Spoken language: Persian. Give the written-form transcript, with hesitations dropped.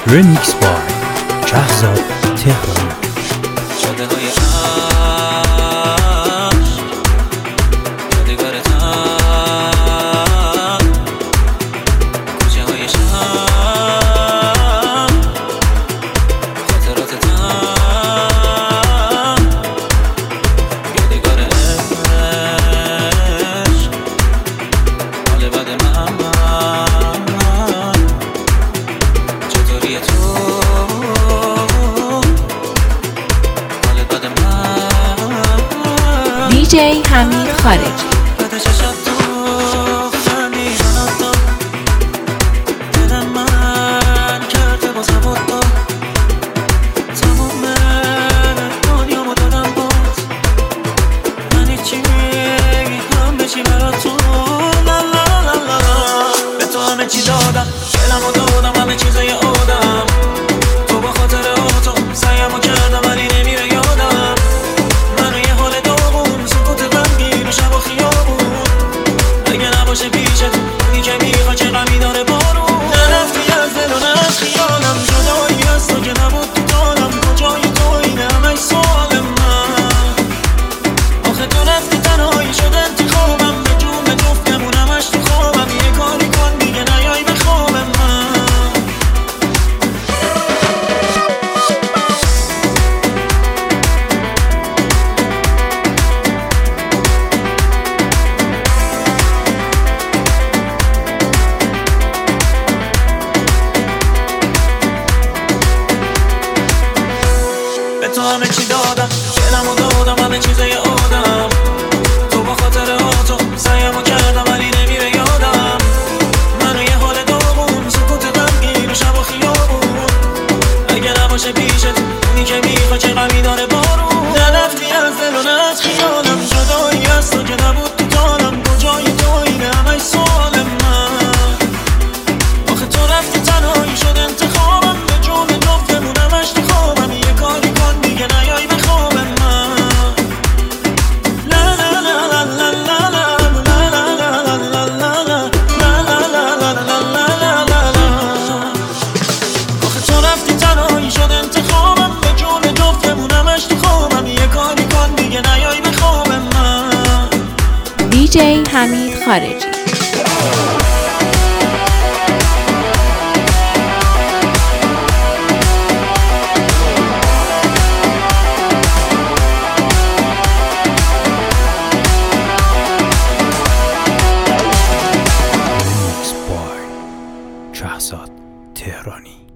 رمیکس بای شهرزاد تهرانی. شده های عشق یادگارتم، کوچه های شهر خاطراتتم، یادگار عشق حال بد من چطوری تو DJ حمید خارجی. چی دادم دلمو دادم همه چیزای آدم، تو با خاطر تو سعیمو کردم ولی نمیره یادم، منو یه حال داغون سکوت غمگین و شب و خیابون، اگه نباشه پیشت اونی که میخوا چه غمی داره بارون، نرفتی از دل و نه از خیالم، جدایی از تو که نبود تو دالم، کجای تو اینه همش سوال من، آخه تو رفتی تنهایی شد انتخابم، به جون به جفتمون همش تو خوابم، یه کاری کن دیگه نیای به خواب من. به تو همه چی دادم، دلمو دادم همه چیزای آدم، تو با خاطر تو سعیمو کردم ولی نمیره یادم، منو یه حال داغون سکوت غمگین و شب و خیابون، اگه نباشه پیشت اونی که میخوا چه غمی داره بارون، نرفتی از دل و نه از خیالم، جدایی از تو که نبود تو دالم، کجای تو اینه همش سوال من، آخه تو رفتی تنهایی شد انتخابم، به جون جفتمون همش تو خوابم، یه کاری کن دیگه نیای به خواب من. لا لا لا لا لا لا لا لا لا لا لا لا، آخه تو رفتی تنهایی شد انتخابم، به جون جفتمون همش تو خوابم، یه کاری کن دیگه نیای به خواب من. DJ حمید خارجی. رمیکس بای شهرزاد تهرانی.